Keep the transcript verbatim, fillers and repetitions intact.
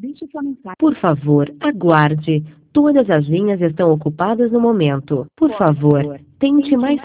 Deixe sua mensagem. Por favor, aguarde. Todas as linhas estão ocupadas no momento. Por favor, tente mais